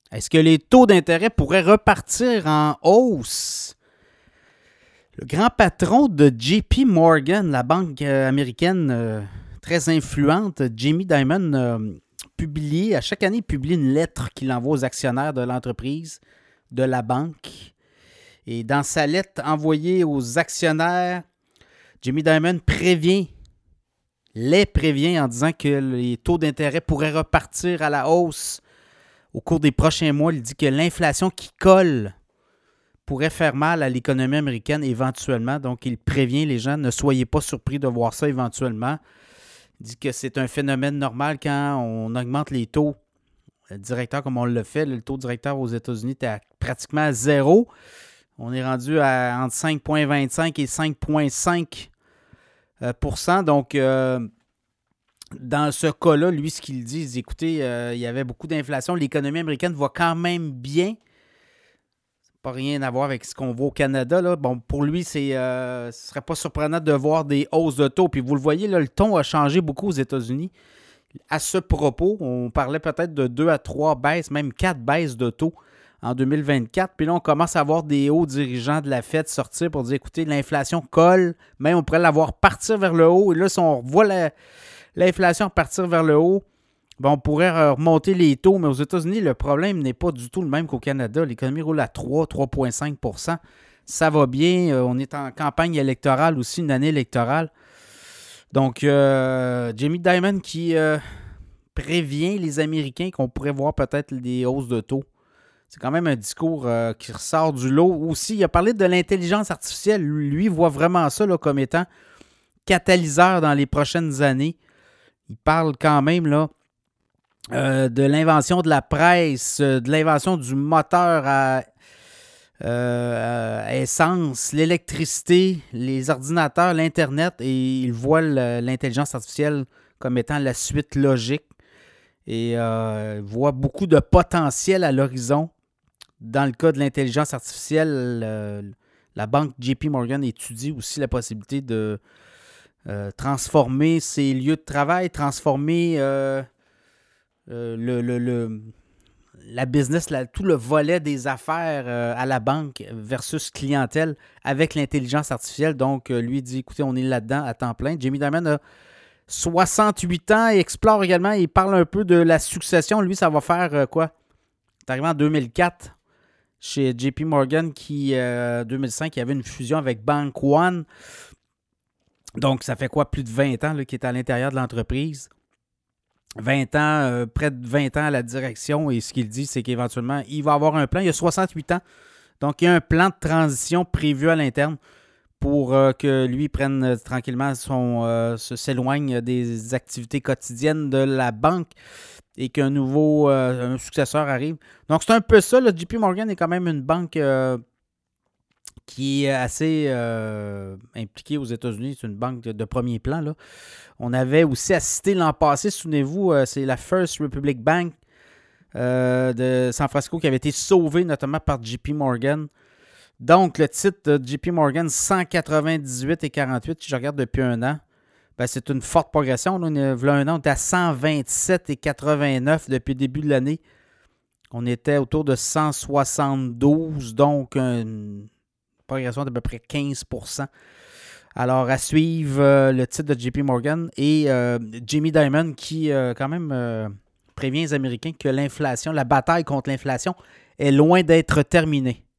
Est-ce que les taux d'intérêt pourraient repartir en hausse? Le grand patron de JP Morgan, la banque américaine très influente, Jamie Dimon, à chaque année, il publie une lettre qu'il envoie aux actionnaires de l'entreprise, de la banque. Et dans sa lettre envoyée aux actionnaires, Jamie Dimon les prévient en disant que les taux d'intérêt pourraient repartir à la hausse au cours des prochains mois. Il dit que l'inflation qui colle pourrait faire mal à l'économie américaine éventuellement. Donc, il prévient les gens, ne soyez pas surpris de voir ça éventuellement. Il dit que c'est un phénomène normal quand on augmente les taux directeurs comme on le fait. Le taux directeur aux États-Unis était pratiquement à zéro. On est rendu entre 5,25 et 5,5 %. Donc, dans ce cas-là, lui, ce qu'il dit, écoutez, il y avait beaucoup d'inflation. L'économie américaine va quand même bien. Pas rien à voir avec ce qu'on voit au Canada. Là. Bon, pour lui, ce ne serait pas surprenant de voir des hausses de taux. Puis vous le voyez, là, le ton a changé beaucoup aux États-Unis. À ce propos, on parlait peut-être de 2 à 3 baisses, même 4 baisses de taux en 2024. Puis là, on commence à voir des hauts dirigeants de la Fed sortir pour dire, écoutez, l'inflation colle, mais on pourrait la voir partir vers le haut. Et là, si on voit l'inflation partir vers le haut, on pourrait remonter les taux. Mais aux États-Unis, le problème n'est pas du tout le même qu'au Canada. L'économie roule à 3,5 %. Ça va bien. On est en campagne électorale aussi, une année électorale. Donc, Jamie Dimon qui prévient les Américains qu'on pourrait voir peut-être des hausses de taux. C'est quand même un discours qui ressort du lot. Aussi, il a parlé de l'intelligence artificielle. Lui, il voit vraiment ça là, comme étant catalyseur dans les prochaines années. Il parle quand même là, de l'invention de la presse, de l'invention du moteur à essence, l'électricité, les ordinateurs, l'Internet. Et il voit l'intelligence artificielle comme étant la suite logique. Et il voit beaucoup de potentiel à l'horizon. Dans le cas de l'intelligence artificielle, la banque JP Morgan étudie aussi la possibilité de transformer ses lieux de travail, transformer la business, tout le volet des affaires à la banque versus clientèle avec l'intelligence artificielle. Donc, lui dit, écoutez, on est là-dedans à temps plein. Jamie Dimon a 68 ans, il explore également, il parle un peu de la succession. Lui, ça va faire quoi? C'est arrivé en 2004. Chez JP Morgan, qui, 2005, il y avait une fusion avec Bank One. Donc, ça fait quoi? Plus de 20 ans qu'il est à l'intérieur de l'entreprise. 20 ans, près de 20 ans à la direction. Et ce qu'il dit, c'est qu'éventuellement, il va avoir un plan. Il a 68 ans. Donc, il y a un plan de transition prévu à l'interne pour que lui prenne tranquillement s'éloigne des activités quotidiennes de la banque et qu'un nouveau un successeur arrive. Donc, c'est un peu ça. Le JP Morgan est quand même une banque qui est assez impliquée aux États-Unis. C'est une banque de premier plan. Là. On avait aussi assisté l'an passé, souvenez-vous, c'est la First Republic Bank de San Francisco qui avait été sauvée notamment par JP Morgan. Donc, le titre de JP Morgan, 198,48, si je regarde depuis un an. Ben, c'est une forte progression. Là. Il y a un an, on était à 127,89 depuis le début de l'année. On était autour de 172, donc une progression d'à peu près 15 %. Alors, à suivre le titre de JP Morgan et Jamie Dimon qui, quand même, prévient les Américains que l'inflation, la bataille contre l'inflation est loin d'être terminée.